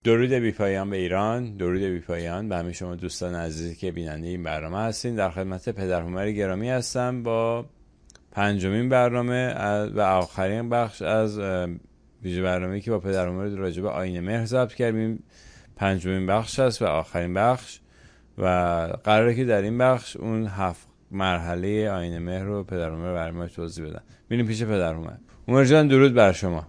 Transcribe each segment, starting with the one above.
درود بی‌پایان به ایران، درود بی‌پایان به همه شما دوستان عزیزی که بیننده این برنامه هستین. در خدمت پدر هومر گرامی هستم با پنجمین برنامه و آخرین بخش از ویژه برنامه‌ای که با پدر هومر راجع به آیین مهر ضبط کردیم. پنجمین بخش است و آخرین بخش و قراره که در این بخش اون 7 مرحله آیین مهر رو پدر هومر برای ما توضیح بدن. میریم پیش پدر هومر. هومر جان درود بر شما.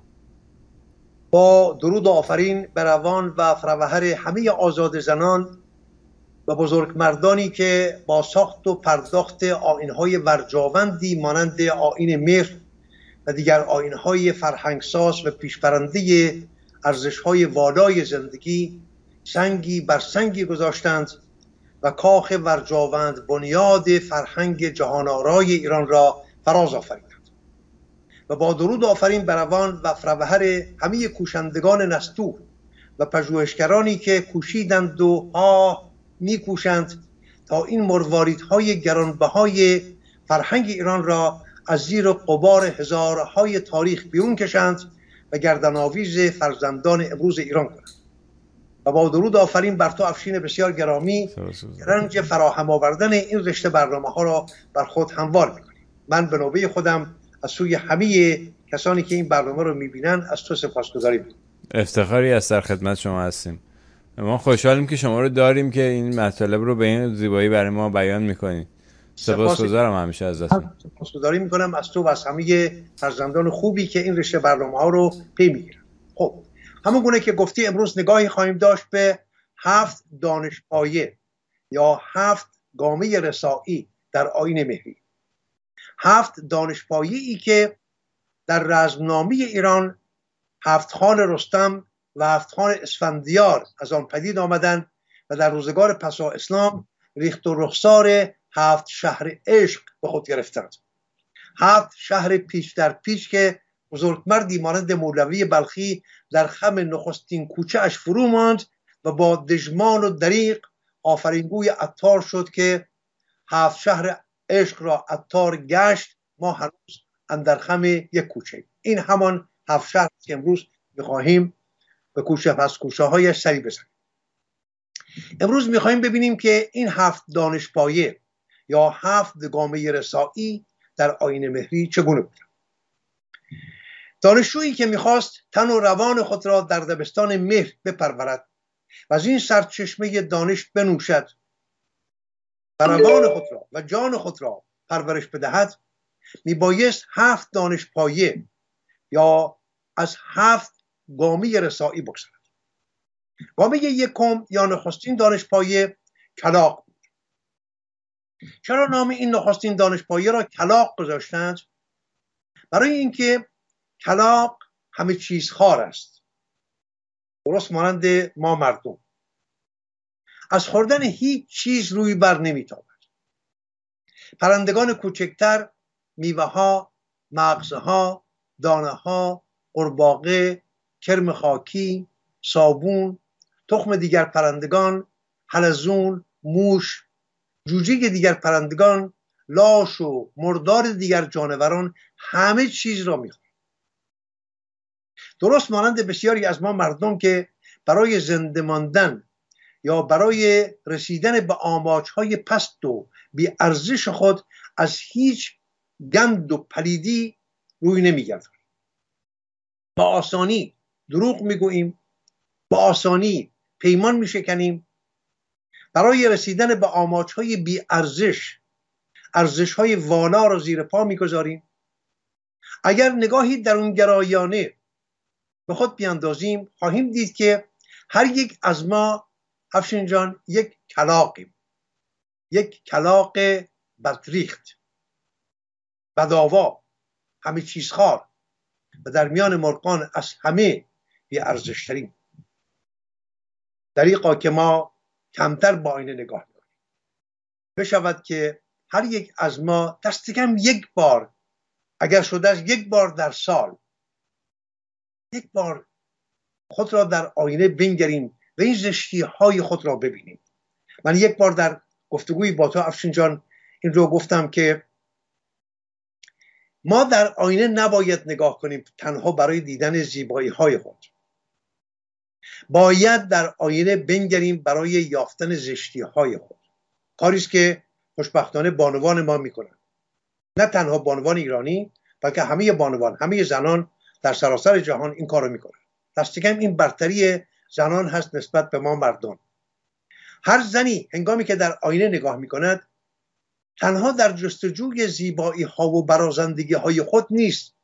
با درود و آفرین بر روان و فروهر همه آزاد زنان و بزرگ مردانی که با ساخت و پرداخت آیین‌های ورجاوندی مانند آیین مهر و دیگر آیین‌های فرهنگساز و پیشبرنده ارزش‌های والای زندگی سنگی بر سنگی گذاشتند و کاخ ورجاوند بنیاد فرهنگ جهان‌آرای ایران را فراز آفریدند. و با درود آفرین بر روان و فروهر همه کوشندگان نستوه و پژوهشگرانی که کوشیدند و میکوشند تا این مرواریدهای گرانبهای فرهنگ ایران را از زیر غبار هزارهای تاریخ بیرون کشند و گردن‌آویز فرزندان امروز ایران کنند. و با درود آفرین بر تو افشین بسیار گرامی، رنج فراهم آوردن این رشته برنامه‌ها را بر خود هموار می‌کنیم. من به نوبه خودم از سوی همه کسانی که این برنامه رو می‌بینن از تو سپاسگزاری می‌کنم. افتخاری است در خدمت شما هستیم. ما خوشحالیم که شما رو داریم که این مطالب رو به این زیبایی برای ما بیان می‌کنید. سپاسگزارم همیشه ازتون. سپاسگزاری می‌کنم از تو و از همه فرزندان خوبی که این رشته برنامه‌ها رو پی می‌گیرن. خب همون گونه که گفتی امروز نگاهی خواهیم داشت به 7 دانشپایه یا 7 گامه رسایی در آیین مهری. 7 دانشپایه‌ای که در رزمنامه ایران 7 خان رستم و 7 خان اسفندیار از آن پدید آمدند و در روزگار پسا اسلام ریخت و رخسار 7 شهر عشق به خود گرفتند. 7 شهر پیش در پیش که بزرگمردی مانند مولوی بلخی در خم نخستین کوچه اش فرو ماند و با دژمان و دریغ آفرینگوی عطار شد که 7 شهر عشق را عطار گشت. ما هنوز اندر خم یک کوچه. این همان 7 شهر که امروز می‌خواهیم به کوچه پس کوچه هایش سری بزنیم. امروز می‌خواهیم ببینیم که این 7 دانشپایه یا 7 گامه رسایی در آیین مهری چگونه بود. دانشجویی که می‌خواست تن و روان خود را در دبستان مهر بپرورد و از این سرچشمه دانش بنوشد و روان خود را و جان خود را پرورش بدهد، میبایست 7 دانشپایه یا از 7 گامه رسایی بگذرد. گامه یکم یا نخستین دانشپایه کلاغ بود. چرا نام این نخستین دانشپایه را کلاغ گذاشتند؟ برای اینکه کلاغ همه چیز خوار است، درست مانند ما مردم. از خوردن هیچ چیز روی بر نمیتابد. پرندگان کوچکتر میوه ها، مغزه ها، دانه ها، قورباغه، کرم خاکی، صابون، تخم دیگر پرندگان، حلزون، موش، جوجه دیگر پرندگان، لاش و مردار دیگر جانوران همه چیز را میخورند. درست مانند بسیاری از ما مردم که برای زنده ماندن یا برای رسیدن به آماجهای پست و بی ارزش خود از هیچ گند و پلیدی روی نمیگردند. با آسانی دروغ میگوییم، با آسانی پیمان میشکنیم، برای رسیدن به آماجهای بی ارزش ارزشهای والا را زیر پا میگذاریم. اگر نگاهی درونگرایانه به خود بیاندازیم خواهیم دید که هر یک از ما افشین جان یک کلاغیم، یک کلاغ بدریخت، بدآوا، همه چیز خوار و در میان مرغان از همه بی ارزش ترین. دریغا که ما کمتر با آینه نگاه میکنیم. بشود که هر یک از ما دست کم یک بار، اگر شده است یک بار در سال، یک بار خود را در آینه بنگریم و این زشتی های خود را ببینیم. من یک بار در گفتگوی با تو افشین جان این رو گفتم که ما در آینه نباید نگاه کنیم تنها برای دیدن زیبایی های خود. باید در آینه بنگریم برای یافتن زشتی های خود. کاری است که خوشبختانه بانوان ما میکنند. نه تنها بانوان ایرانی، بلکه همه بانوان، همه زنان در سراسر جهان این کارو میکنند. دست کم این برتری زنان هست نسبت به ما مردان. هر زنی هنگامی که در آینه نگاه میکند تنها در جستجوی زیبایی ها و برازندگی های خود نیست،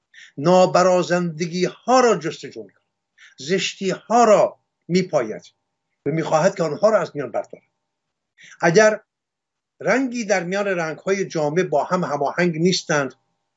نابرازندگی ها را جستجو میکند، زشتی ها را میپاید و میخواهد که آنها را از میان بردارد. اگر رنگی در میان رنگ های جامعه با هم هماهنگ نیستند،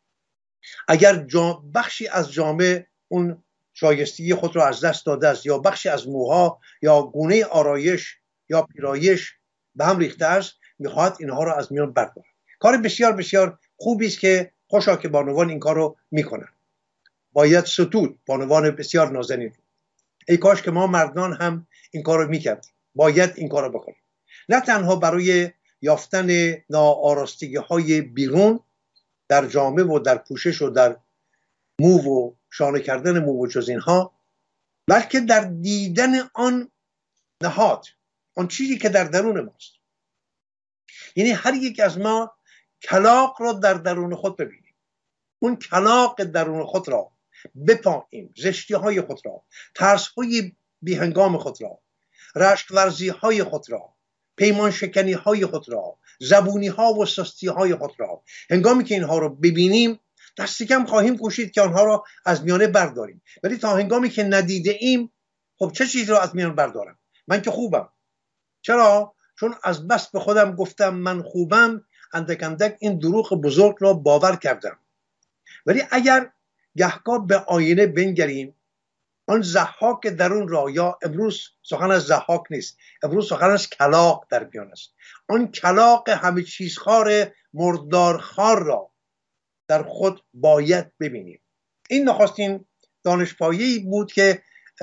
اگر بخشی از جامعه اون شایستگی خود را از دست داده است، یا بخشی از موها یا گونه آرایش یا پیرایش به هم ریخته است، میخواهد اینها را از میان بردارد. کار بسیار بسیار خوبی است که خوشا که بانوان این کار رو میکنند. باید ستود بانوان بسیار نازنین. ای کاش که ما مردان هم این کار رو میکردیم. باید این کار رو بکنیم، نه تنها برای یافتن ناآراستگی های بیرون در جامعه و در پوشش و در مو و شانه کردن مو و جز اینها، بلکه در دیدن آن نهاد، آن چیزی که در درون ماست. یعنی هر یک از ما کلاغ را در درون خود ببینیم، اون کلاغ درون خود را بپاییم، زشتی های خود را، ترس های بیهنگام خود را، رشک ورزی های خود را، پیمان شکنی های خود را، زبونی ها و سستی های خود را. هنگامی که اینها را ببینیم دست کم خواهیم کوشید که آنها را از میانه برداریم. ولی تا هنگامی که ندیده ایم، خب چه چیز را از میان بردارم؟ من که خوبم. چرا؟ چون از بس به خودم گفتم من خوبم، اندک اندک این دروغ بزرگ را باور کردم. ولی اگر گهگاه به آینه بنگریم، آن ضحاک درون را، یا امروز سخن از ضحاک نیست، امروز سخن از کلاغ در میان است، آن کلاغ همه چیز خار مردار خار را در خود باید ببینیم. این نخستین دانشپایه‌ای بود که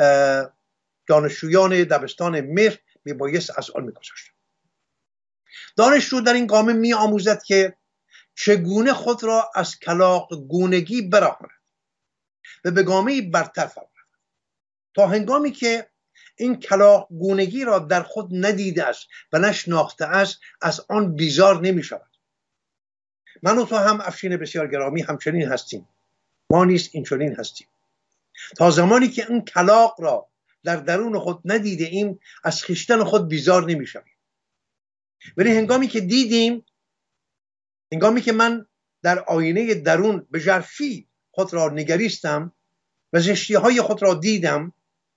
دانشجویان دبستان مهر میبایست از آن میگذاشت. دانشجو در این گام می آموزد که چگونه خود را از کلاغ گونگی برهاند و به گامه‌ای برتر فرد، تا هنگامی که این کلاغ گونگی را در خود ندیده است و نشناخته است، از آن بیزار نمی شود. من و تو هم افشین بسیار گرامی همچنین هستیم. ما نیز این چنین هستیم. تا زمانی که این کلاغ را در درون خود ندیده ایم، از خویشتن خود بیزار نمی شویم. ولی هنگامی که دیدیم، هنگامی که من در آینه درون به ژرفی خود را نگریستم و زشتی های خود را دیدم،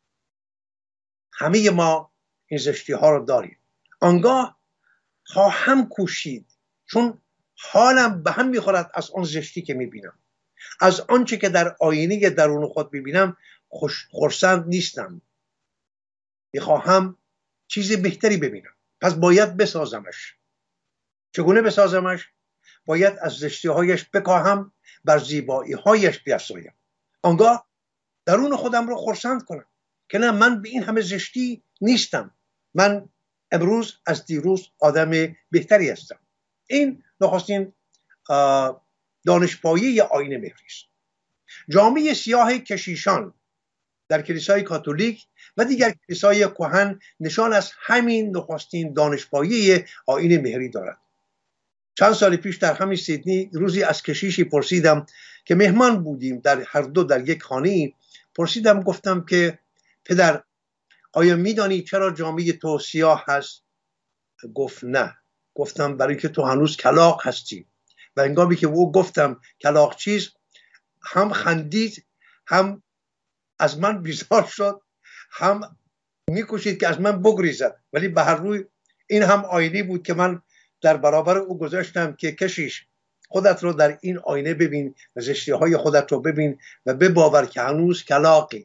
همه ما این زشتی ها را داریم. آنگاه خواهم کوشید، چون حالم به هم میخورد از آن زشتی که میبینم، از آنچه که در آینه درون خود میبینم خرسند نیستم، میخواهم چیز بهتری ببینم. پس باید بسازمش. چگونه بسازمش؟ باید از زشتی هایش بکاهم، بر زیبایی هایش بیفزایم. آنگاه درون خودم رو خرسند کنم که نه، من به این همه زشتی نیستم، من امروز از دیروز آدم بهتری هستم. این نخستین دانشپایه آیین مهری است. جامعه سیاه کشیشان در کلیسای کاتولیک و دیگر کلیسای کهن نشان از همین نخستین دانشپایه آیین مهری دارد. چند سال پیش در همین سیدنی روزی از کشیشی پرسیدم که مهمان بودیم در هر دو در یک خانه. پرسیدم، گفتم که پدر، آیا میدانی چرا جامعه تو سیاه هست؟ گفت نه. گفتم برای که تو هنوز کلاغ هستی. و هنگامی که او گفتم کلاغ چیز، هم خندید، هم از من بیزار شد، هم میکوشید که از من بگریزد. ولی به هر روی این هم آینه بود که من در برابر او گذاشتم که کشیش، خودت رو در این آینه ببین و زشتی های خودت رو ببین و بباور که هنوز کلاغی.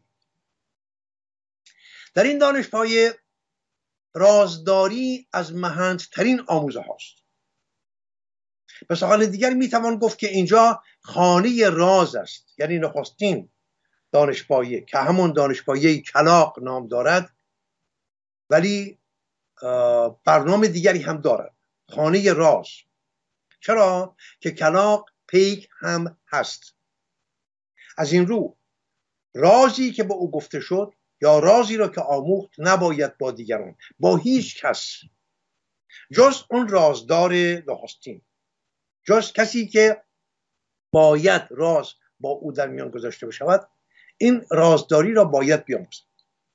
در این دانشپایه رازداری از مهمترین آموزه هاست. به سخن دیگر میتوان گفت که اینجا خانه راز است، یعنی نخستین دانشپایه که همون دانشپایه کلاغ نام دارد، ولی برنامه دیگری هم دارد، خانه راز. چرا؟ که کلاغ پیک هم هست. از این رو رازی که به او گفته شد یا رازی را که آموخت نباید با دیگران، با هیچ کس، جز اون رازدار نخستین، جز کسی که باید راز با او در میان گذاشته بشود، این رازداری را باید بیاموزد.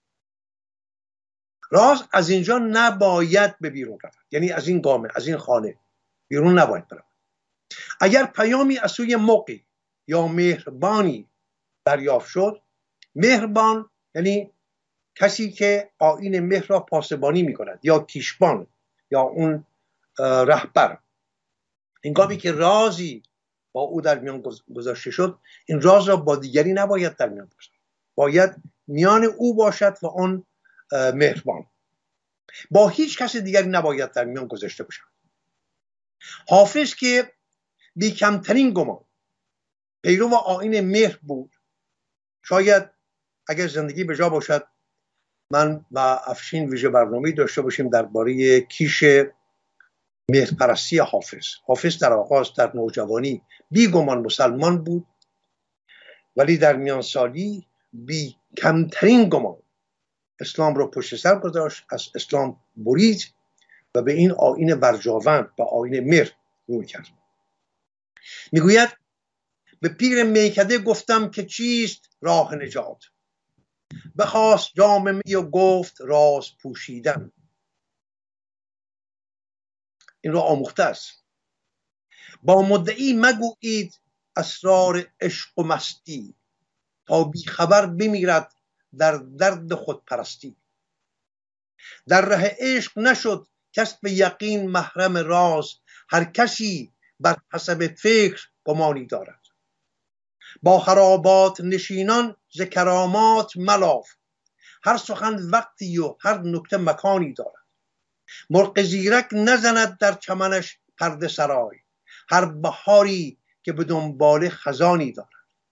راز از اینجا نباید به بیرون رود، یعنی از این گامه، از این خانه بیرون نباید برود. اگر پیامی از سوی موقعی یا مهربانی دریافت شد، مهربان یعنی کسی که آیین مهر را پاسبانی می کند، یا کیشبان یا اون رهبر، هنگامی که رازی با او در میان گذاشته شد، این راز را با دیگری نباید در میان بگذارد، باید میان او باشد و اون مهربان، با هیچ کس دیگری نباید در میان گذاشته باشد. حافظ که بی کمترین گمان پیرو آیین مهر بود، شاید اگر زندگی به جا باشد من و افشین ویژه برنامه‌ای داشته باشیم درباره کیش مهرپرستی حافظ. حافظ در آغاز، در نوجوانی بی گمان مسلمان بود، ولی در میان سالی بی کمترین گمان اسلام را پشت سر گذاشت، از اسلام برید و به این آیین برجاوند، به آیین مهر روی کرد. میگوید به پیر میکده گفتم که چیست راه نجات، بخواست جام می و گفت راز پوشیدن. این را آموخته است. با مدعی مگویید اسرار عشق و مستی، تا بی خبر بمیرد در درد خودپرستی. در ره عشق نشد کس به یقین محرم راز، هر کسی بر حسب فکر گمانی دارد. با خرابات نشینان ز کرامات ملاف، هر سخن وقتی و هر نکته مکانی دارد. مرغ زیرک نزند در چمنش پرده سرای، هر بهاری که به دنبال خزانی دارد.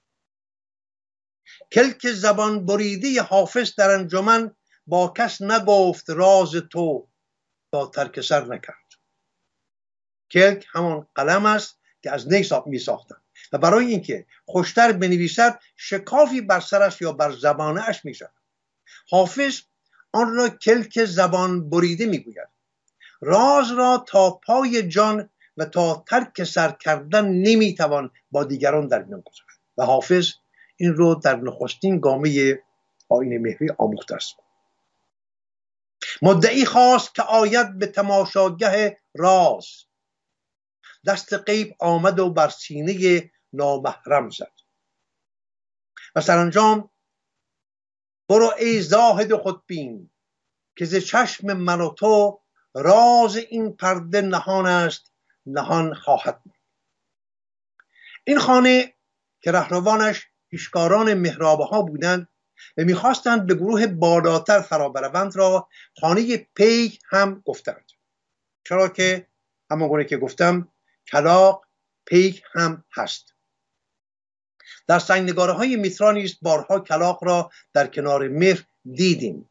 کلک زبان بریده حافظ در انجمن، با کس نگفت راز تو تا ترک سر نکرد. کلک همان قلم است که از نی می ساختن و برای اینکه خوشتر بنویسد شکافی بر سرش یا بر زبانه اش می شود. حافظ آن را کلک زبان بریده می گوید. راز را تا پای جان و تا ترک سر کردن نمی توان با دیگران در میان گذاشت و حافظ این رو در نخستین گامه آیین مهری آموخته است. مدعی خواست که آید به تماشاگه راز، دست غیب آمد و بر سینه نامحرم زد. و سرانجام برو ای زاهد خودبین، که ز چشم من و تو راز این پرده نهان است، نهان خواهد بود. این خانه که رهروانش پیشکاران محرابه ها بودند و میخواستند به گروه بالاتر فرا بروند را خانه پیک هم گفتند، چرا که همانگونه که گفتم کلاغ پیک هم هست. در سنگنگاره های میترا نیز بارها کلاغ را در کنار مهر دیدیم.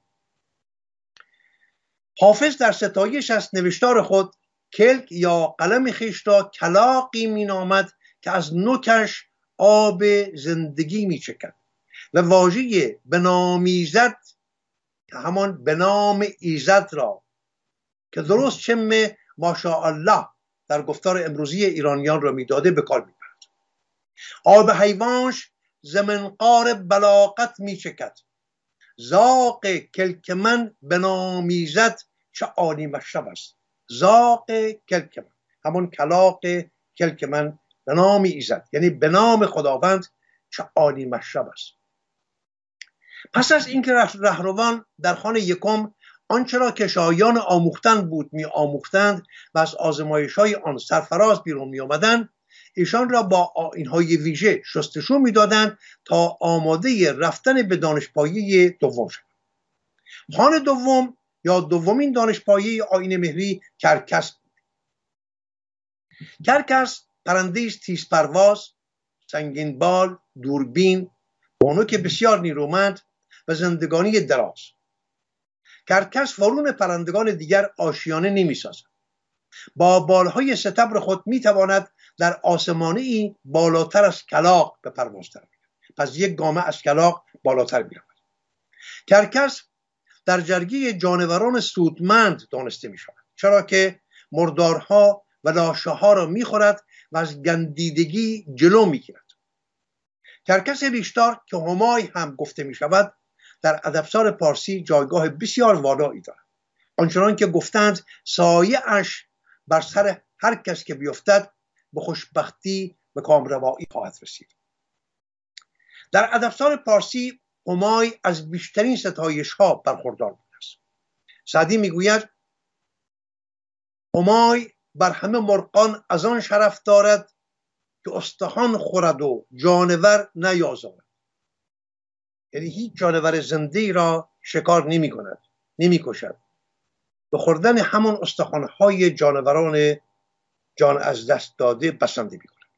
حافظ در ستایش از نوشتار خود کلک یا قلم خویش را کلاغی مینامد که از نوکش آب زندگی میچکد و واژه بنامیزد که همان بنام ایزد را که درست چم ماشاءالله در گفتار امروزی ایرانیان را میداده به کار میبرد. آب حیوانش ز منقار بلاغت میچکد، زاغ کلک من بنامیزد چه عالی مشرب است. زاغ کلک من، همون کلاغ کلک من به نام ایزد، یعنی به نام خداوند چه عالی مشرب است. پس از اینکه رهروان در خانه یکم آنچه را که شایان آموختن بود می آموختند و از آزمایش‌های آن سرفراز بیرون می آمدند، ایشان را با آیین‌های ویژه شستشو می‌دادند تا آماده رفتن به دانشپایه دوم شد. خانه دوم یا دومین دانشپایه آیین مهری کرکس بود. کرکس پرنده است تیز پرواز، سنگین بال، دوربین، بانوک بسیار نیرومند و زندگانی دراز. کرکس وارون پرندگان دیگر آشیانه نمی‌سازد. با بالهای ستبر خود می‌تواند در آسمانه‌ای بالاتر از کلاغ به پرواز درآید. پس یک گامه از کلاغ بالاتر می‌رود. کرکس در جرگه جانوران سودمند دانسته می شود، چرا که مردارها و لاشه ها را می خورد و از گندیدگی جلو می گیرد. کرکس ریشدار که همای هم گفته می شود در ادبسار پارسی جایگاه بسیار والایی دارد، آنچنان که گفتند سایه اش بر سر هر کس که بیفتد به خوشبختی و کامروایی خواهد رسید. در ادبسار پارسی همای از بیشترین ستایش ها برخوردار بوده است. سعدی میگوید همای بر همه مرغان از آن شرف دارد که استخوان خورد و جانور نیازارد. یعنی هیچ جانور زنده را شکار نمی کند، نمی کشد، به خوردن همون استخوان‌های جانوران جان از دست داده بسنده می کند.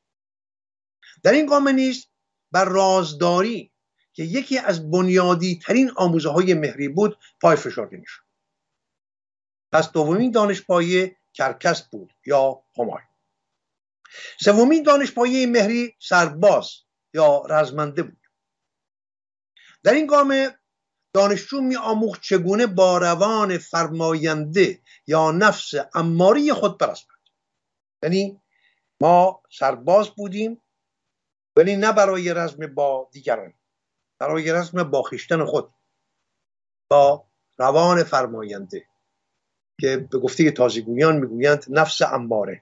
در این گام نیز بر رازداری که یکی از بنیادی ترین آموزه های مهری بود پای فشرده می شد. پس دومین دانشپایه کرکس بود یا همای. سومین دانشپایه مهری سرباز یا رزمنده بود. در این گام دانشجو می آموخت چگونه با روان فرماینده یا نفس اماری خود برسد. یعنی ما سرباز بودیم ولی نه برای رزم با دیگران، برای رزم با خویشتن خود، با روان فرماینده که به گفته تازیگویان میگویند نفس اماره.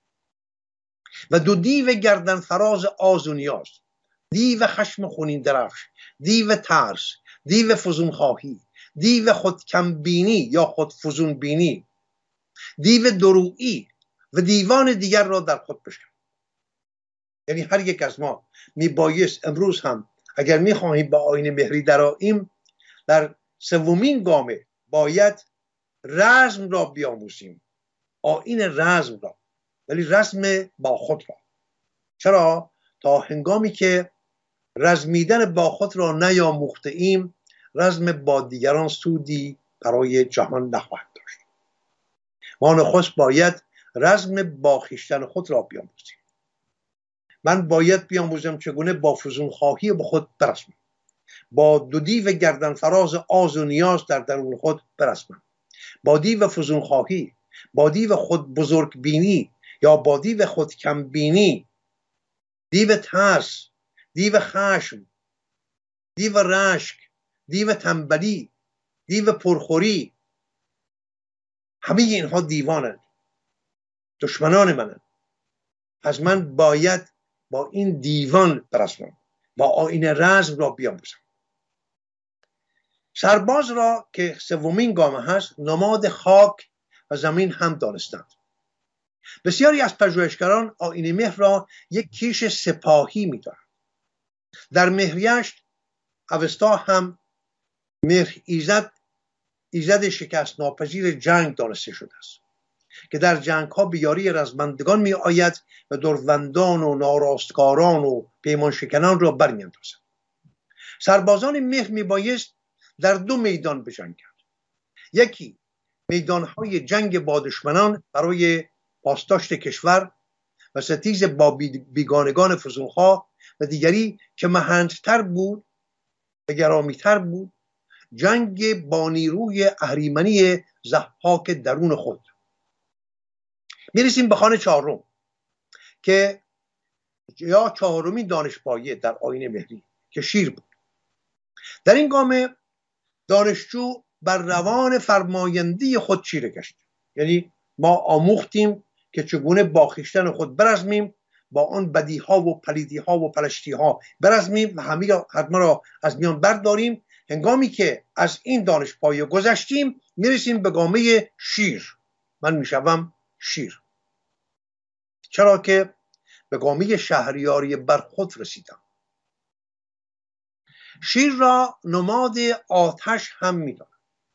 و دو دیو گردن فراز آز و نیاز، دیو خشم خونین درفش، دیو ترس، دیو فزون خواهی، دیو خودکمبینی یا خودفزون بینی، دیو درویی و دیوان دیگر را در خود بشکن. یعنی هر یک از ما میبایست امروز هم اگر میخواهیم با آیین مهری درآییم در سومین گامه باید رزم را بیاموزیم، آیین رزم را، ولی رزم با خود را. چرا؟ تا هنگامی که رزمیدن با خود را نیاموخته ایم رزم با دیگران سودی برای جهان نخواهد داشت. ما نخست باید رزم با خویشتن خود را بیاموزیم. من باید بیاموزم چگونه با فزون خواهی به خود برسم، با دو دیو گردن فراز آز و نیاز در درون خود برسم، با دیو فزون خواهی، با دیو خود بزرگ بینی یا با دیو خود کم بینی، دیو ترس، دیو خشم، دیو رشک، دیو تنبلی، دیو پرخوری، همه اینها دیوانند، دشمنان منند. پس من باید با این دیوان برسم، با آیین رزم را بیاموزم. سرباز را که سومین گام هست نماد خاک و زمین هم دانستند. بسیاری از پژوهشگران آیین مهر را یک کیش سپاهی می‌دانند. در مهریشت اوستا هم مهر ایزد شکست ناپذیر جنگ دانسته شده است که در جنگ ها به یاری رزمندگان می آید و دروندان و ناراستکاران و پیمان شکنان را برمی اندازد. سربازان مهر می بایست در دو میدان بجنگند. یکی میدانهای جنگ با دشمنان برای پاسداشت کشور و ستیز با بیگانگان فزونخواه، و دیگری که مهندتر بود و گرامیتر بود، جنگ با نیروی اهریمنی ضحاک درون خود. میرسیم به خانه چهارم که یا چهارمین دانشپایه در آیین مهری که شیر بود. در این گام دانشجو بر روان فرمایندی خود چیره گشت. یعنی ما آموختیم که چگونه با خویشتن خود برزمیم، با آن بدی ها و پلیدی ها و پلشتی ها برزمیم و همه را از میان برداریم. هنگامی که از این دانشپایه گذشتیم میرسیم به گامه شیر. من میشوم شیر، چرا که به گامه شهریاری بر خود رسیدم. شیر را نماد آتش هم میدانند.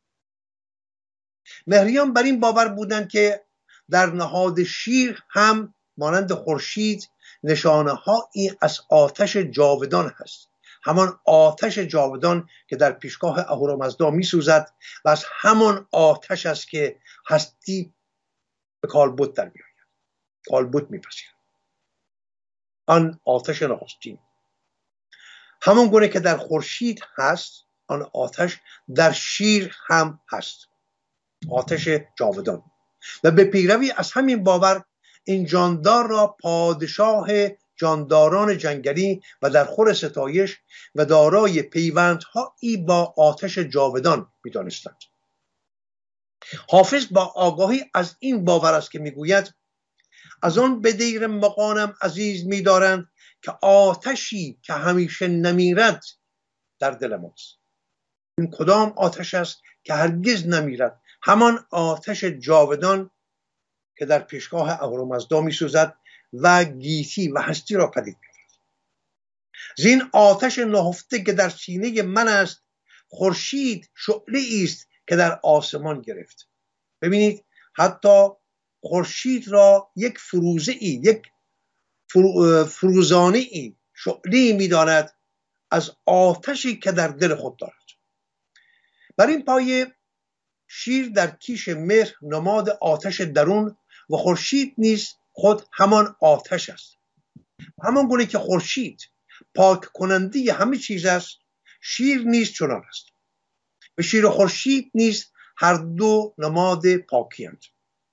مهریان بر این باور بودند که در نهاد شیر هم مانند خورشید نشانه هایی از آتش جاودان هست، همان آتش جاودان که در پیشگاه اهورامزدا می سوزد و از همان آتش است که هستی به کالبد در می آید، کالبد می پذیرد. آن آتش نخستین، همون گونه که در خورشید هست آن آتش در شیر هم هست، آتش جاودان. و به پیروی از همین باور این جاندار را پادشاه جانداران جنگلی و در خور ستایش و دارای پیوندهایی با آتش جاودان می‌دانستند. حافظ با آگاهی از این باور است که میگوید از آن به دیر مغانم عزیز می‌دارند که آتشی که همیشه نمیرد در دل ماست. این کدام آتش است که هرگز نمیرد؟ همان آتش جاودان که در پیشگاه اهورامزدا می‌سوزد و گیتی و هستی را پدید می‌آورد. زین آتش نهفته که در سینه من است، خورشید شعله‌ای است که در آسمان گرفت. ببینید حتی خورشید را یک فروزه‌ای، یک فروزانه‌ای، شعله‌ای می‌داند از آتشی که در دل خود دارد. بر این پایه شیر در کیش مهر نماد آتش درون و خورشید نیز خود همان آتش است. همان گونه که خورشید پاک کننده همه چیز است، شیر نیز چنان است. و شیر و خورشید نیز هر دو نماد پاکی اند.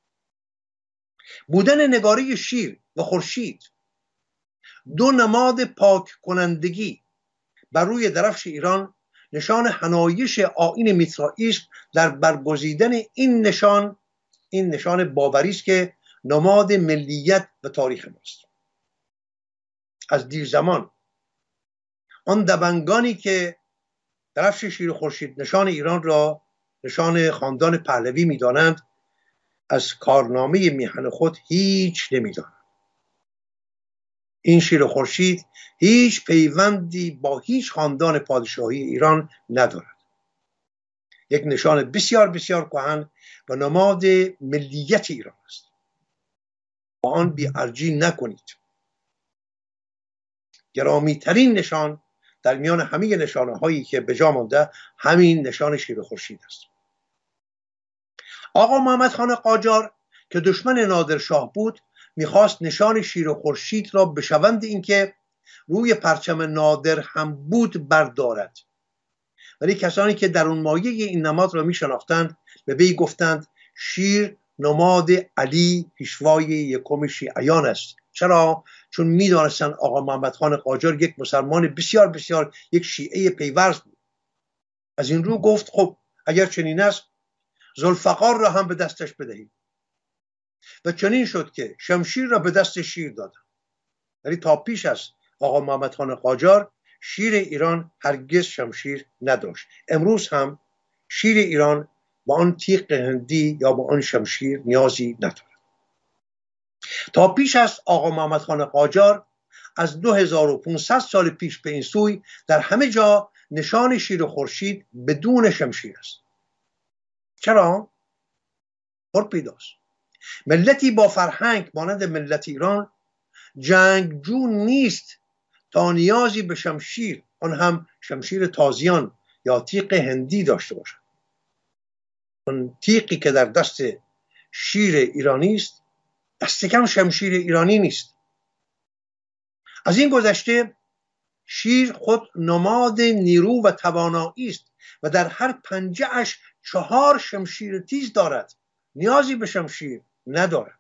بودن نگاره شیر و خورشید دو نماد پاک کنندگی بر روی درفش ایران نشان حنایش آیین میترایی است. در برگزیدن این نشان باوری است که نماد ملیت و تاریخ ماست. از دیر زمان آن دبنگانی که درفش شیر و خورشید نشان ایران را نشان خاندان پهلوی می‌دانند، از کارنامه میهن خود هیچ نمی‌دانند. این شیر و خورشید هیچ پیوندی با هیچ خاندان پادشاهی ایران ندارد. یک نشان بسیار بسیار کهن و نماد ملیت ایران است. با آن بی‌ارزی نکنید. گرامی ترین نشان در میان همه نشانه هایی که به جا مانده همین نشان شیر و خورشید است. آقا محمد خان قاجار که دشمن نادرشاه بود میخواست نشان شیر و خورشید را به شوند اینکه روی پرچم نادر هم بود بردارد، ولی کسانی که در اون مایه این نماد را میشناختند به وی گفتند شیر نماد علی پیشوای یکم شیعیان است. چرا؟ چون میدانستند آقا محمد خان قاجار یک مسلمان بسیار بسیار یک شیعه پیورز بود. از این رو گفت خب اگر چنین است ذوالفقار را هم به دستش بدهید. و چنین شد که شمشیر را به دست شیر دادند. ولی تا پیش از آقا محمد خان قاجار شیر ایران هرگز شمشیر نداشت. امروز هم شیر ایران با آن تیغ هندی یا با آن شمشیر نیازی ندارد. تا پیش از آقا محمد خان قاجار از 2500 سال پیش به این سوی در همه جا نشان شیر و خورشید بدون شمشیر است. چرا؟ پیداست. ملتی با فرهنگ مانند ملت ایران جنگجو نیست تا نیازی به شمشیر، آن هم شمشیر تازیان یا تیغ هندی داشته باشد. اون تیغی که در دست شیر ایرانی است دست کم شمشیر ایرانی نیست. از این گذشته شیر خود نماد نیرو و توانایی است و در هر پنجه اش 4 شمشیر تیز دارد. نیازی به شمشیر ندارد.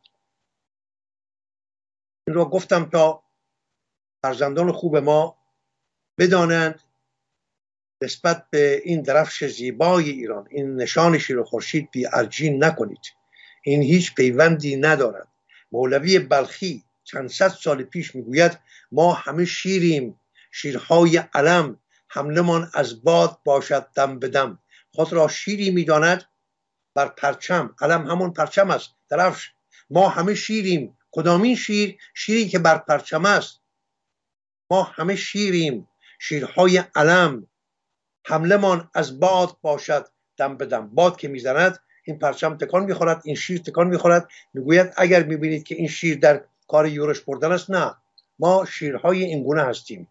این را گفتم تا فرزندان خوب ما بدانند نسبت به این درفش زیبای ایران، این نشان شیر و خورشید بی‌ارزی نکنید. این هیچ پیوندی ندارد. مولوی بلخی چند صد سال پیش میگوید ما همه شیریم، شیرهای علم، حملمان از باد باشد دم به دم. خود را شیری میداند بر پرچم. علم همون پرچم است، درفش. ما همه شیریم. کدامین شیر؟ شیری که بر پرچم است. ما همه شیریم، شیرهای علم، حملمان از باد باشد دم به دم. باد که میزند این پرچم تکان میخورد، این شیر تکان میخورد. میگوید اگر میبینید که این شیر در کار یورش بردن است، نه، ما شیرهای این گونه هستیم.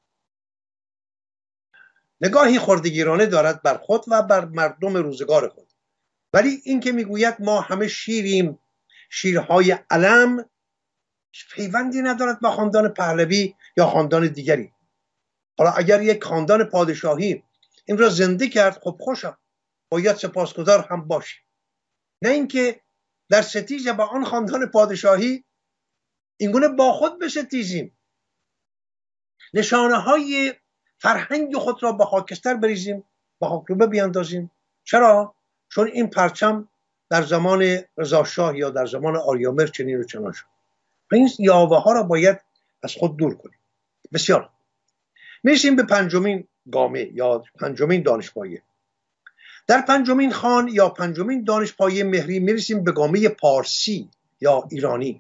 نگاهی خردگیرانه دارد بر خود و بر مردم روزگار خود. ولی این که میگوید ما همه شیریم، شیرهای علم، پیوندی ندارد با خاندان پهلوی یا خاندان دیگری. حالا اگر یک خاندان پادشاهی این را زنده کرد، خب خوشم، باید سپاسگزار هم باشیم. نه اینکه در ستیز با آن خاندان پادشاهی اینگونه با خود بستیزیم، نشانه های فرهنگ خود را به خاکستر بریزیم، به خاکروبه بیاندازیم. چرا؟ چون این پرچم در زمان رضاشاه یا در زمان آریامر چنین و چنان شد. این یاوه ها را باید از خود دور کنیم. بسیار. میرسیم به پنجمین گامه یا پنجمین دانشپایه. در پنجمین خان یا پنجمین دانشپایه مهری میرسیم به گامه پارسی یا ایرانی.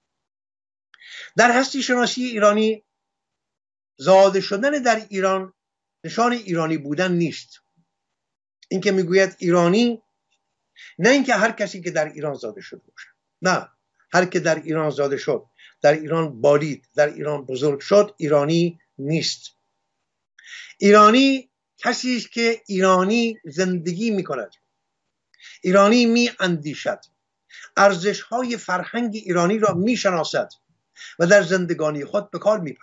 در هستی شناسی ایرانی زاده شدن در ایران نشان ایرانی بودن نیست. این که میگوید ایرانی، نه اینکه هر کسی که در ایران زاده شده باشه، نه، هر که در ایران زاده شد، در ایران بالید، در ایران بزرگ شد، ایرانی نیست. ایرانی کسی است که ایرانی زندگی میکند، ایرانی می اندیشد، ارزش های فرهنگ ایرانی را میشناسد و در زندگانی خود به کار میبرد.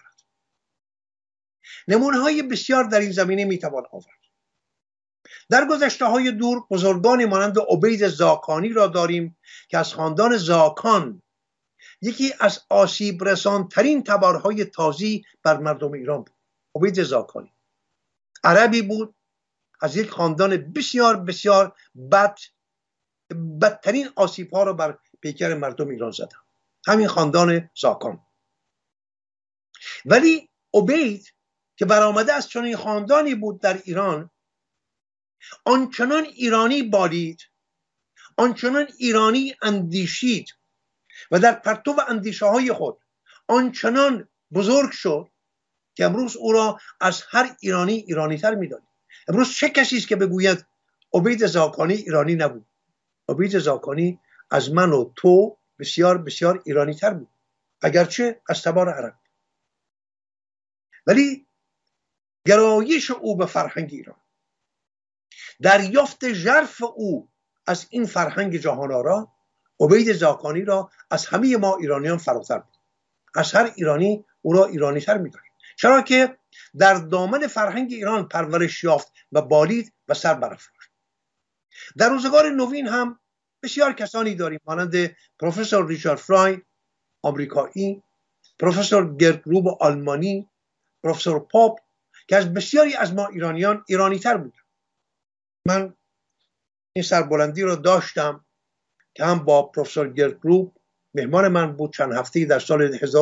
نمونه های بسیار در این زمینه میتوان آورد. در گذشته های دور بزرگانی مانند عبید زاکانی را داریم که از خاندان زاکان، یکی از آسیب رسان ترین تبارهای تازی بر مردم ایران بود. عبید زاکانی عربی بود، از یک خاندان بسیار بسیار بدترین آسیب ها را بر پیکر مردم ایران زدن، همین خاندان زاکان. ولی عبید که برآمده از چنین خاندانی بود در ایران، آنچنان ایرانی بالید، آنچنان ایرانی اندیشید و در پرتو اندیشه های خود آنچنان بزرگ شد که امروز او را از هر ایرانی ایرانی تر می‌دانیم. امروز چه کسی است که بگوید عبید زاکانی ایرانی نبود؟ عبید زاکانی از من و تو بسیار بسیار ایرانی تر بود، اگرچه از تبار عرب. ولی گرایش او به فرهنگ ایران، دریافت ژرف او از این فرهنگ جهان‌آرا، عبید زاکانی را از همه ما ایرانیان فراتر بود. از هر ایرانی او را ایرانی تر می‌دانیم، چرا که در دامن فرهنگ ایران پرورش یافت و بالید و سر برافراشت. در روزگار نوین هم بسیار کسانی داریم مانند پروفسور ریچارد فرای آمریکایی، پروفسور گرتروب آلمانی، پروفسور پاپ که از بسیاری از ما ایرانیان ایرانی تر بودن. من این سربلندی رو داشتم که هم با پروفسور گرتروب مهمان من بود چند هفته‌ای در سال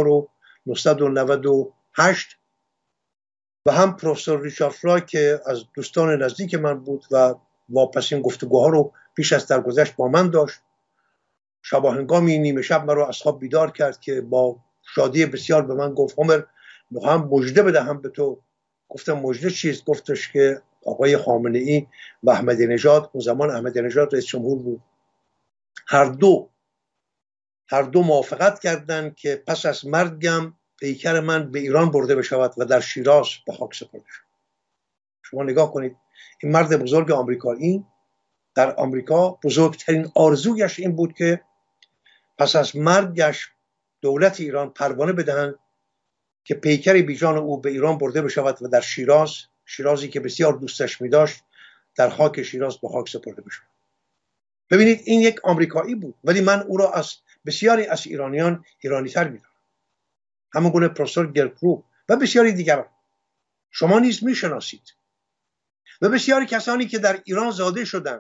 1998 و هم پروفسور ریچارد فرای که از دوستان نزدیک من بود و واپسین گفتگوها رو پیش از درگذشت با من داشت. شباهنگامی نیمه شب من رو از خواب بیدار کرد که با شادی بسیار به من گفت عمر میخوام مژده بدهم به تو. گفتم مژده چیست؟ گفتش که آقای خامنه ای و احمدی نژاد، اون زمان احمدی نژاد رئیس جمهور بود، هر دو موافقت کردند که پس از مرگم پیکر من به ایران برده بشود و در شیراز به خاک سپرده شود. شما نگاه کنید، این مرد بزرگ آمریکایی در آمریکا بزرگترین آرزویش این بود که پس از مرگش دولت ایران پروانه بدهند که پیکر بیجان او به ایران برده بشود و در شیرازی که بسیار دوستش می داشت در خاک شیراز به خاک سپرده بشود. ببینید این یک آمریکایی بود، ولی من او را از بسیاری از ایرانیان ایرانی تر می دارم. همون گونه پروفسور گرتروب و بسیاری دیگران شما نیز می شناسید. و بسیاری کسانی که در ایران زاده شدند،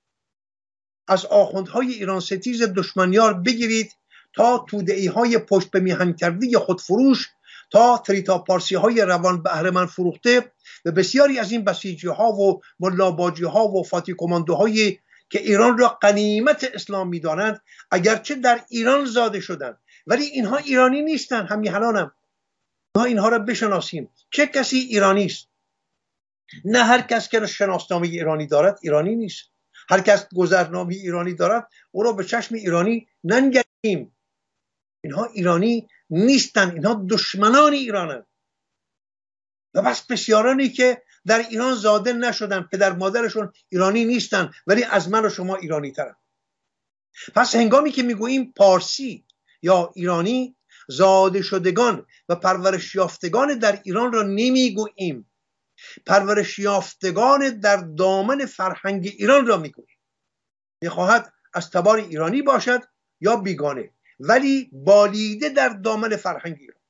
از آخوندهای ایران ستیز دشمنیار بگیرید تا توده‌ای های پشت به میهن کرده خودفروش، تا تریتا پارسی های روان بهره‌مند فروخته و بسیاری از این بسیجی ها و ملاباجی ها و فاتی کماندوهایی که ایران را غنیمت اسلام می‌دانند، اگرچه در ایران زاده شدند ولی اینها ایرانی نیستند. همیهنانم ما اینها را بشناسیم. چه کسی ایرانی است؟ نه هر کس که شناسنامه ایرانی دارد ایرانی نیست. هر کس گذرنامه ایرانی دارد او را به چشم ایرانی ننگریم. اینها ایرانی نیستند، اینها دشمنان ایرانند. و بس بسیارانی که در ایران زاده نشدن، پدر مادرشون ایرانی نیستن ولی از من و شما ایرانی ترن. پس هنگامی که میگوییم پارسی یا ایرانی، زاده شدگان و پرورش یافتگان در ایران را نمیگوییم، پرورش یافتگان در دامن فرهنگ ایران را میگوید. میخواهد از تبار ایرانی باشد یا بیگانه، ولی بالیده در دامن فرهنگ ایران.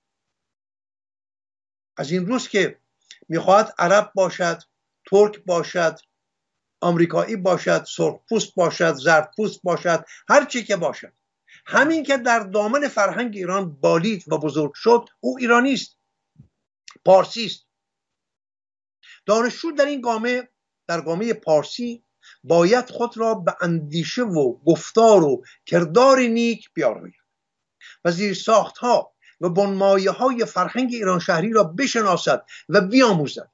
از این روز که میخواهد عرب باشد، ترک باشد، آمریکایی باشد، سرخپوست باشد، زردپوست باشد، هر چی که باشد، همین که در دامن فرهنگ ایران بالید و بزرگ شد، او ایرانی است، پارسی است. دانشجو در این گامه، در گامه پارسی، باید خود را به اندیشه و گفتار و کردار نیک بیاراید و زیرساخت‌ها و بنمایه‌های فرهنگ ایران شهری را بشناسد و بیاموزد.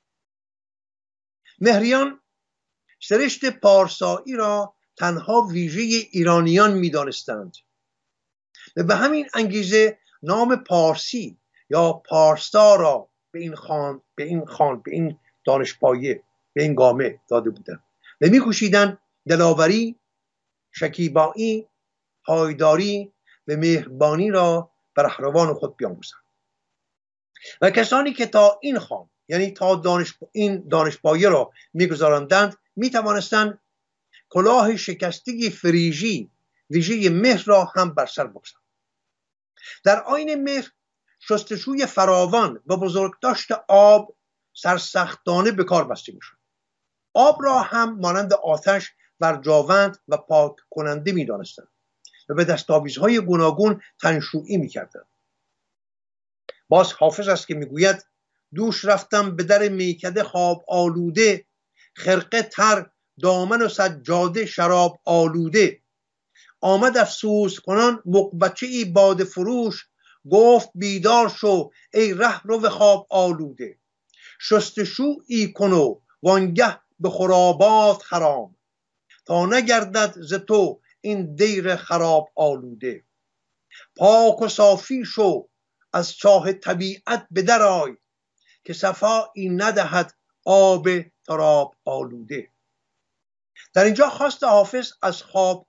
مهریان سرشت پارسایی را تنها ویژه ایرانیان می‌دانستند و به همین انگیزه نام پارسی یا پارسا را به این دانشپایه، به این گامه داده بودند و می‌کوشیدند دلاوری، شکیبایی، پایداری و مهربانی را بر رهروان خود بیاموزند. و کسانی که تا این خان، یعنی تا این دانشپایه را می‌گذراندند، می‌توانستند کلاه شکستگی فریژی ویژه مهر را هم بر سر بگذارند. در آیین مهر شستشوی فراوان و بزرگداشت آب سرسختانه به کار بسته می‌شد. آب را هم مانند آتش ورجاوند و پاک کننده می‌دانستند و به دستاویزهای گوناگون تنشویی می‌کردند. باز حافظ است که میگوید: دوش رفتم به در میکده خواب آلوده، خرقه تر دامن و سجاده شراب آلوده. آمد افسوس کنان مغبچه ای باده فروش، گفت بیدار شو ای ره رو خواب آلوده. شستشویی کن و وانگه به خرابات حرام، تا نگردد ز تو این دیر خراب آلوده. پاک و صافی شو از چاه طبیعت به در آی، که صفایی ندهد آب تراب آلوده. در اینجا خواست حافظ از خواب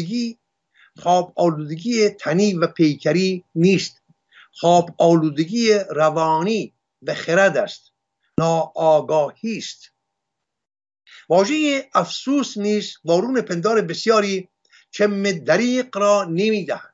آلودگی تنی و پیکری نیست، خواب آلودگی روانی و خرد است، ناآگاهی است. واژه افسوس نیز وارون پندار بسیاری چم دریق را نمیدهد،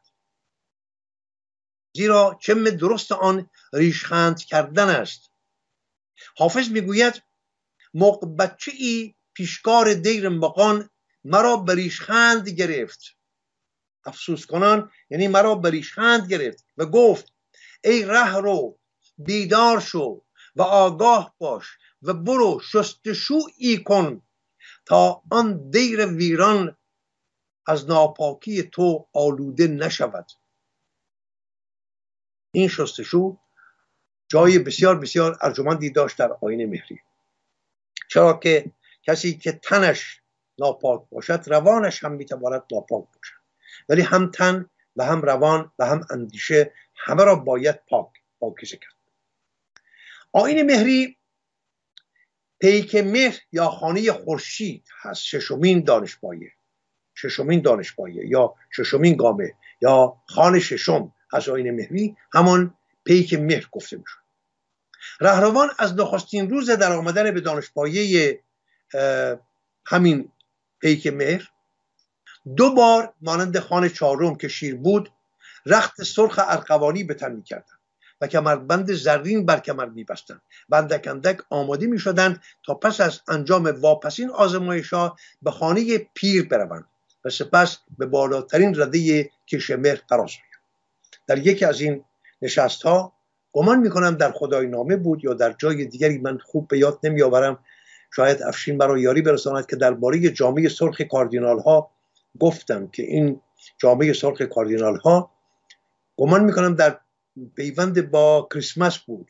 زیرا چم درست آن ریشخند کردن است. حافظ میگوید: مغبچه ای پیشکار دیر مغان، مرا به ریشخند گرفت. افسوس کنان یعنی مرا به ریشخند گرفت و گفت: ای ره رو بیدار شو و آگاه باش و برو شستشویی کن، تا آن دیر ویران از ناپاکی تو آلوده نشود. این شستشو جای بسیار بسیار ارجمندی داشت در آیین مهری، چرا که کسی که تنش ناپاک باشد، روانش هم میتواند ناپاک باشد، ولی هم تن و هم روان و هم اندیشه همه را باید پاکیزه کرد. آیین مهری پیک مهر یا خانه خورشید هست، ششمین دانشپایه یا ششمین گامه یا خانه ششم از آیین مهری، همان پیک مهر گفته میشد. رهروان از نخستین روز در آمدن به دانشپایه همین پیک مهر 2 بار مانند خان چهارم که شیر بود، رخت سرخ ارغوانی به تن می‌کردند و کمربند زرین بر کمر می‌بستند و اندک اندک آماده می‌شدند تا پس از انجام واپسین آزمایش‌ها به خانه پیر بروند و سپس به بالاترین رده کیش مهر قرار گیرند. در یکی از این نشست‌ها، گمان می‌کنم در خدای نامه بود یا در جای دیگری، من خوب به یاد نمی‌آورم، شاید افشین برای یاری برساند، که درباره جامه سرخ کاردینال‌ها گفتم که این جامه سرخ کاردینال‌ها گمان می‌کنم در پیوند با کریسمس بود،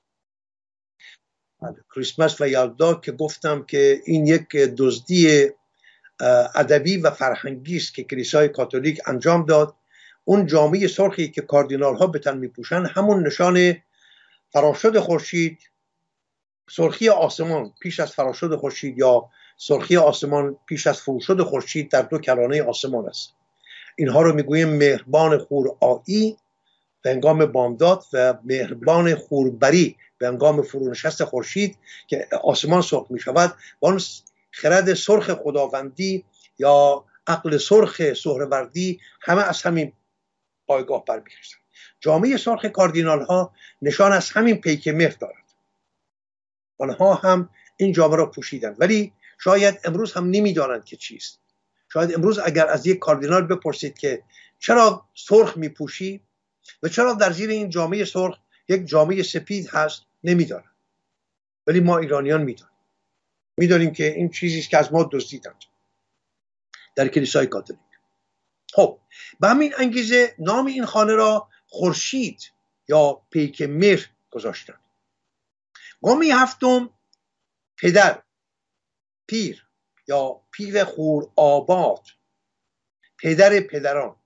کریسمس و یلدا، که گفتم که این یک دزدی ادبی و فرهنگی است که کلیسای کاتولیک انجام داد. اون جامعه سرخی که کاردینال ها به تن میپوشن همون نشان فراشد خورشید، سرخی آسمان پیش از فراشد خورشید یا سرخی آسمان پیش از فروشد خورشید در 2 کرانه آسمان است. اینها رو میگوییم مهربان خورآیی به هنگام بامداد و مهربان خوربری به هنگام فرونشست خورشید که آسمان سرخ می شود، با اون خرد سرخ خداوندی یا عقل سرخ سهروردی همه از همین پایگاه برمیخیزند. جامعه سرخ کاردینال ها نشان از همین پیک مهر دارد. آنها هم این جامعه را پوشیدند، ولی شاید امروز هم نمیدانند که چیست. شاید امروز اگر از یک کاردینال بپرسید که چرا سرخ میپوشی و چرا در زیر این جامعه سرخ یک جامعه سپید هست، نمیدانند. ولی ما ایرانیان میدانیم که این چیزی است که از ما دزدیدند در کلیسای کاتولیک. خب به همین انگیزه نام این خانه را خورشید یا پیک مهر گذاشتند. گام هفتم پدر، پیر یا پیر خورآباد، پدر پدران.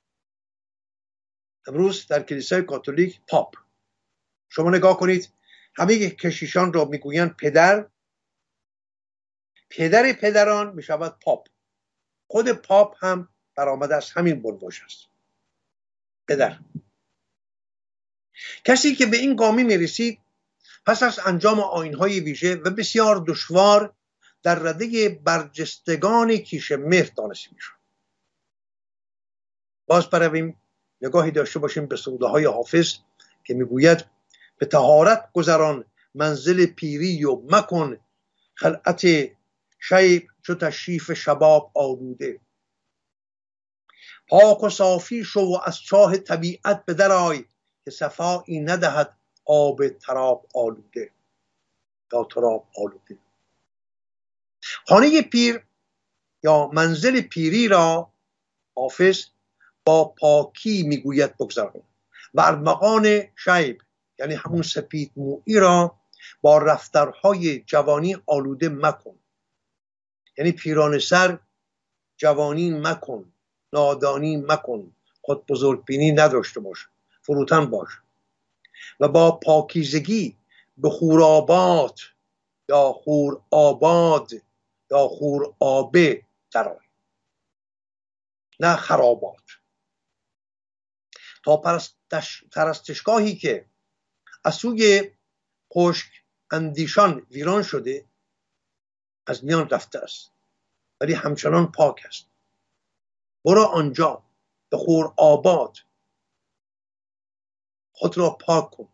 امروز در کلیسای کاتولیک پاپ. شما نگاه کنید همه کشیشان را میگویند پدر پدران میشود پاپ. خود پاپ هم برآمده از همین بنبوش است، پدر. کسی که به این گامی میرسید پس از انجام آیین‌های ویژه و بسیار دشوار در رده برجستگان کیش مهر دانسته میشد. باز برویم نگاهی داشته باشیم به سروده‌های حافظ که میگوید به طهارت گذران منزل پیری و مکن، خلعت شیب چو تشریف شباب آلوده. پاک و صافی شو و از چاه طبیعت به در آی، که صفایی ندهد آب تراب آلوده یا تراب آلوده. خانه پیر یا منزل پیری را حافظ با پاکی میگوید بگذران و ارمغان شیب یعنی همون سپید مویی را با رفتارهای جوانی آلوده مکن. یعنی پیرانه سر جوانی مکن، نادانی مکن، خود بزرگبینی نداشته باش، فروتن باش و با پاکیزگی به خورآباد یا خورآباد یا خورآبه درآی، نه خرابات. تا پرستشگاهی که از سوی خشک اندیشان ویران شده از میان رفته است ولی همچنان پاک است. برو آنجا به خورآباد خود را پاک کن.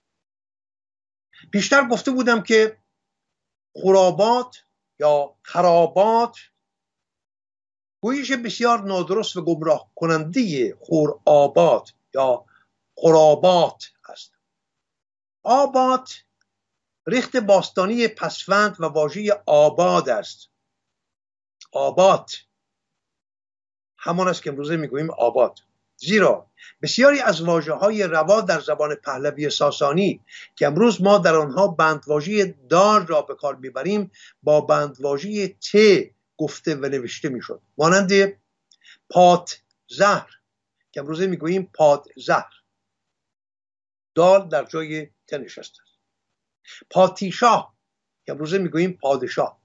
بیشتر گفته بودم که خرابات یا خرابات گویش بسیار نادرست و گمراه کننده خورآباد یا خرابات است. آباد ریخت باستانی پسوند و واژه آباد است. آباد همان است که امروزه میگوییم آباد، زیرا بسیاری از واژه‌های روا در زبان پهلوی ساسانی که امروز ما در آنها بندواژه دال را به کار میبریم با بندواژه ت گفته و نوشته میشد، مانند پات زهر که امروزه میگوییم پاد زهر، دال در جای ت نشسته است. پاتیشاه که امروزه میگوییم پادشاه.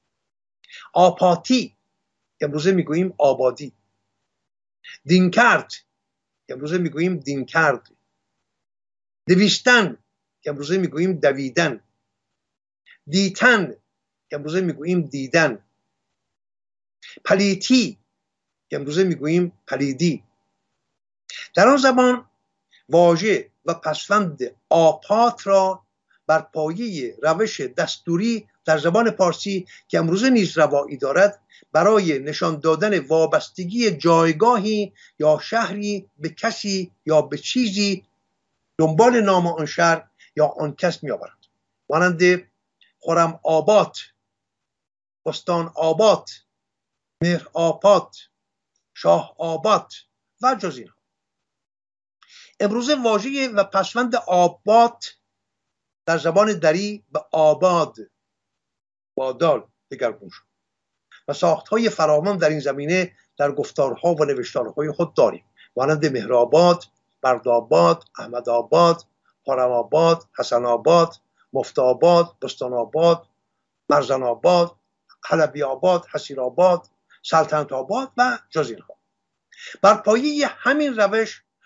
آپاتی که امروزه میگوییم آبادی. دینکرد که امروزه میگوییم دینکرد. دویستن که امروزه میگوییم دویدن. دیتن که امروزه میگوییم دیدن. پلیتی که امروزه میگوییم پلیدی. در آن زمان واژه و پسوند آپات را بر پایه روش دستوری در زبان پارسی که امروزه نیز روایی دارد برای نشان دادن وابستگی جایگاهی یا شهری به کسی یا به چیزی دنبال نام آن شهر یا آن کس می آورد، مانند خرم آباد، بستان آباد، مهر آباد، شاه آباد و جز اینها. امروزه واژه و پسوند آباد در زبان دری به آباد با دال دگرگون شد و ساختهای فراوان در این زمینه در گفتارها و نوشتارهای خود داریم، مانند مهرآباد، بردآباد، احمدآباد، خرم‌آباد، حسن‌آباد، مفتی‌آباد، بستان‌آباد، مرزن‌آباد، حلبی‌آباد، حصیرآباد، سلطنت‌آباد و جز اینها. بر پایه همین روش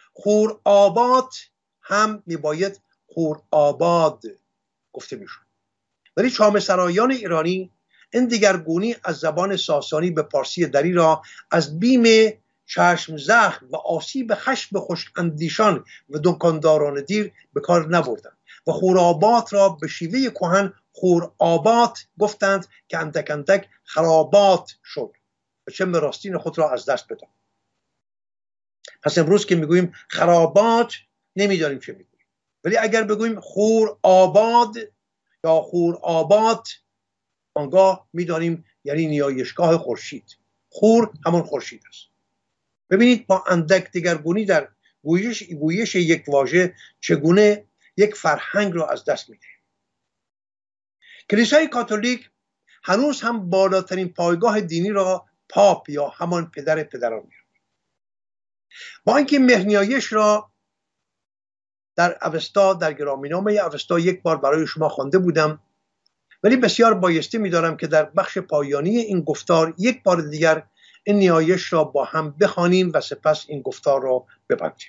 خورآباد هم میباید خورآباد گفته میشد. ولی چامه سرایان ایرانی این دیگرگونی از زبان ساسانی به پارسی دری را از بیم چشم زخم و آسیب خشم خوش اندیشان و دکانداران دیر به کار نبردند و خورآباد را به شیوه کهن خورآباد گفتند که اندک اندک خرابات شد و چه راستین خود را از دست بداد. پس امروز که میگوییم خرابات نمیدانیم چه میگوییم، ولی اگر بگوییم خورآباد یا خورآباد آنگاه میدانیم یعنی نیایشگاه خورشید. خور همان خورشید است. ببینید با اندک دگرگونی در گویش یک واژه چگونه یک فرهنگ را از دست میده. کلیسای کاتولیک هنوز هم بالاترین پایگاه دینی را پاپ یا همان پدر پدران می‌داند. با اینکه مهرنیایش را در اوستا، در گرامی‌نامه اوستا یک بار برای شما خوانده بودم، ولی بسیار بایسته می‌دارم که در بخش پایانی این گفتار یک بار دیگر این نیایش را با هم بخوانیم و سپس این گفتار را ببندیم.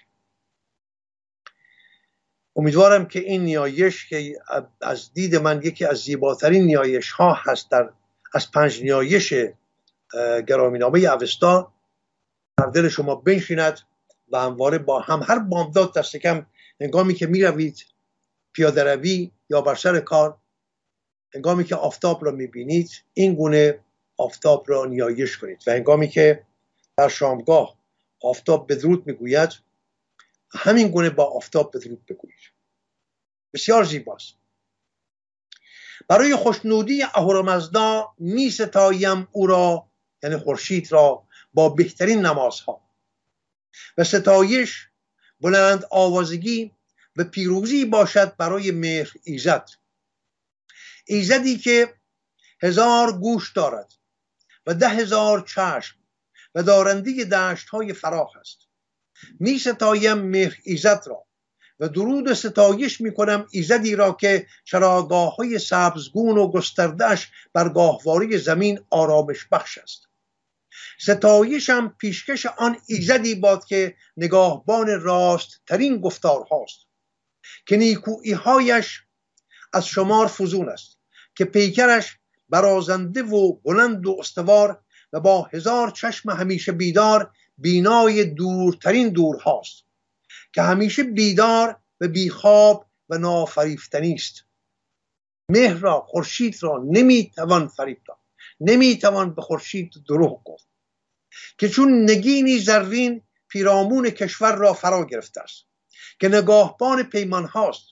امیدوارم که این نیایش که از دید من یکی از زیباترین نیایش ها هست از 5 نیایش گرامی‌نامه اوستا در دل شما بنشیند و همواره با هم هر بامداد دست کم هنگامی که می روید پیاده روی یا بر سر کار، هنگامی که آفتاب را می بینید این گونه آفتاب را نیایش کنید و هنگامی که در شامگاه آفتاب بدرود می گوید همین گونه با آفتاب بدرود بگویید. بسیار زیباست. برای خوشنودی اهورامزدا می ستایم او را، یعنی خورشید را، با بهترین نمازها و ستایش بلند آوازگی و پیروزی باشد برای مهر ایزد، ایزدی که 1000 گوش دارد و 10,000 چشم و دارنده دشت های فراخ است. می ستایم مهر ایزد را و درود و ستایش می کنم ایزدی را که چراگاه های سبزگون و گستردهش بر گاهواره زمین آرامش بخش است. ستایشم پیشکش آن ایزدی باد که نگاهبان راست ترین گفتار هاست، که نیکویی هایش از شمار فزون است، که پیکرش برازنده و بلند و استوار و با 1000 چشم همیشه بیدار بینای دورترین دور هاست، که همیشه بیدار و بیخواب و نافریفتنی است. مهر را، خورشید را نمیتوان فریب داد، نمیتوان به خورشید دروغ گفت که چون نگینی زرین پیرامون کشور را فرا گرفته است، که نگاهبان پیمان هاست،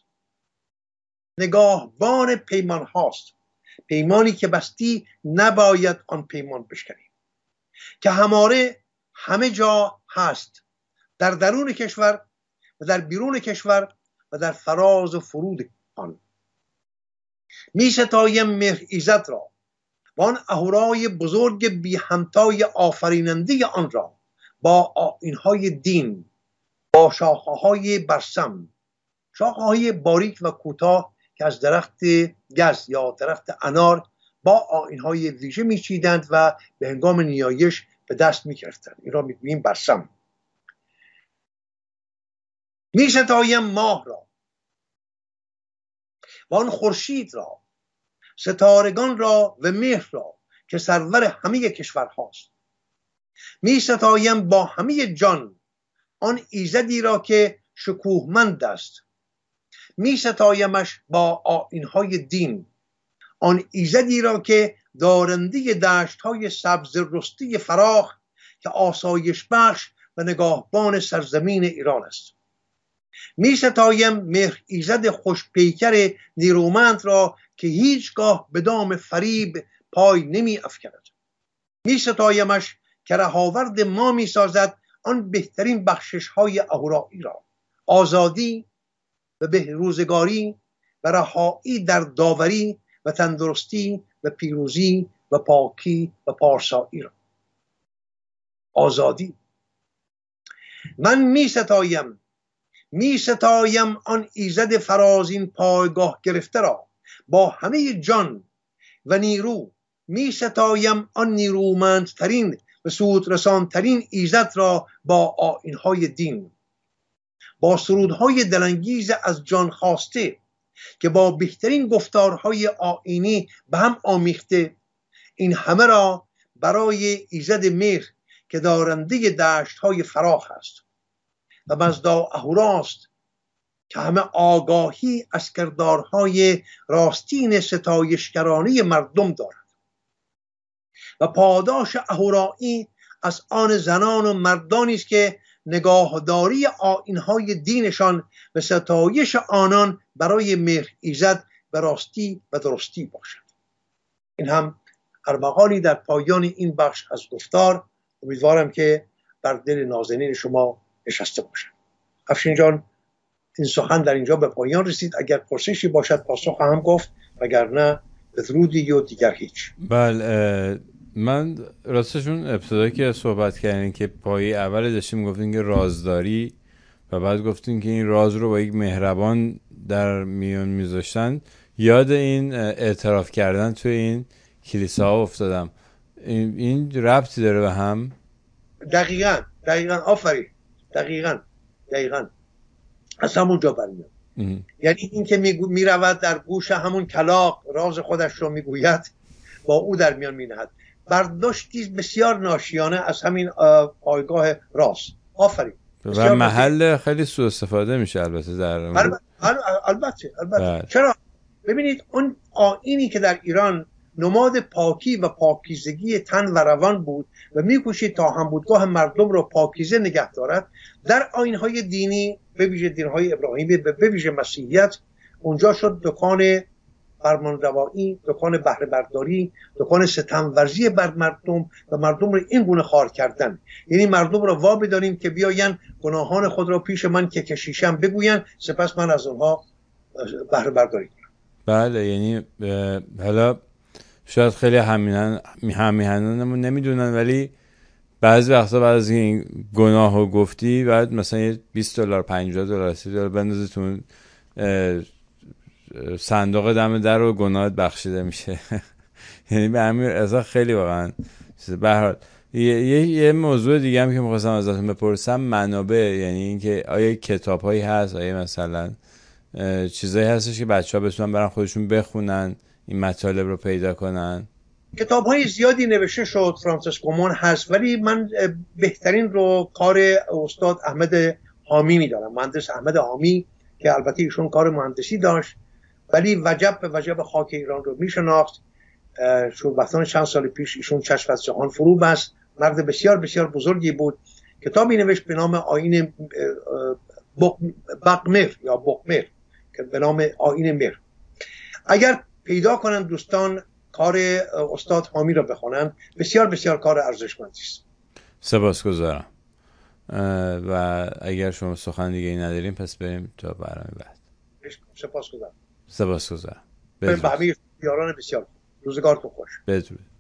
نگاهبان پیمان هاست، پیمانی که بستی نباید آن پیمان بشکنی، که هماره همه جا هست، در درون کشور و در بیرون کشور و در فراز و فرود آن. می ستایم مهر ایزد را و آن اهورای بزرگ بی همتای آفریننده آن را با آیین‌های دین، با شاخه‌های برسم، شاخه‌های باریک و کوتاه که از درخت گز یا درخت انار با آیین‌های ویژه می‌چیدند و به هنگام نیایش به دست می‌گرفتند. این را می‌گوییم برسم. می‌ستایم ماه را و آن خورشید را، ستارگان را و مهر را که سرور همه کشورهاست. می‌ستایم با همه جان آن ایزدی را که شکوهمند است. می‌ستایمش با آیین‌های دین، آن ایزدی را که دارنده دشت‌های سبز رسته فراخ که آسایش بخش و نگاهبان سرزمین ایران است. می‌ستایم مهر ایزد خوشپیکر نیرومند را که هیچگاه به دام فریب پای نمی افکند. می‌ستایمش که رهاورد ما می‌سازد آن بهترین بخشش‌های اهورایی را، آزادی و بهروزگاری و رهایی در داوری و تندرستی و پیروزی و پاکی و پارسایی را. آزادی. من می‌ستایم آن ایزد فرازین پایگاه گرفته را با همه جان و نیرو. می‌ستایم آن نیرومندترین و سودرسانترین ایزد را با آیین‌های دین. با سرودهای دلانگیز از جان خواسته که با بهترین گفتارهای آیینی به هم آمیخته، این همه را برای ایزد مهر که دارنده دشت‌های فراخ است و مزدا اهوراست که همه آگاهی از کردارهای راستین ستایشگرانه مردم دارد و پاداش اهورایی از آن زنان و مردانی است که نگاهداری آیین‌های دینشان و ستایش آنان برای مهر ایزد به راستی و درستی باشد. این هم ارمغانی در پایان این بخش از گفتار، امیدوارم که بر دل نازنین شما نشسته باشد. افشین جان، این سخن در اینجا به پایان رسید. اگر پرسشی باشد پاسخ هم گفت، وگرنه بدرودی و دیگر هیچ. بله، من راستشون ابتدا که صحبت کردین که پایی اول داشتیم گفتین که رازداری و بعد گفتین که این راز رو با یک مهربان در میون میذاشتن، یاد این اعتراف کردن توی این کلیساها افتادم. این ربطی داره به هم؟ دقیقاً آفرین، دقیقاً از همونجا برمیاد. یعنی این که میرود در گوش همون کلاغ راز خودش رو میگوید، با او در میان مینهد. برداشتی بسیار ناشیانه از همین پایگاه راز. آفرین. و محل خیلی سوء استفاده میشه البته در البته. چرا؟ ببینید اون آیینی که در ایران نماد پاکی و پاکیزگی تن و روان بود و میکوشید تا همبودگاه مردم رو پاکیزه نگه دارد، در آیین‌های دینی به ویژه دین‌های ابراهیمی به ویژه مسیحیت اونجا شد دکان فرمانروایی، دکان بهره برداری، دکان ستمورزی بر مردم و مردم رو این گونه خوار کردن. یعنی مردم رو وا بداریم که بیاین گناهان خود را پیش من که کشیشم بگوین، سپس من از اونها بهره برداری کنم. بله، یعنی حالا شاید خیلی همیهنانمون نمیدونن، ولی بعضی وقتا بعد از این گناه رو گفتی بعد مثلا $20 $50 $30 بندازی تو صندوق دم در و گناهت بخشیده میشه. یعنی به همین اصلا خیلی واقعا به هر حال یه موضوع دیگه هم که می‌خواستم ازتون بپرسم، منابع، یعنی اینکه آیا کتاب‌هایی هست، آیا مثلا چیزایی هستش که بچه‌ها بتونن برن خودشون بخونن این مطالب رو پیدا کنن؟ کتاب‌های زیادی نوشته شد، فرانسیس کومون هست، ولی من بهترین رو کار استاد احمد حامی می‌دارم، مهندس احمد حامی، که البته ایشون کار مهندسی داشت ولی وجب به وجب خاک ایران رو میشناخت. شوربختان چند سال پیش ایشون چشم از جهان فرو بست، مرد بسیار بسیار بزرگی بود. کتابی نوشت به نام آیین بقمر یا بقمر که به نام آیین مهر. اگر پیدا کنن دوستان کار استاد حامی رو بخونن، بسیار بسیار کار ارزشمندی است. سپاسگزارم. و اگر شما سخن دیگه ای نداریم پس بریم تا برنامه بعد. سپاسگزارم. سپاسگزارم. به همه یاران بسیار. روزگارتون خوش. بدرود.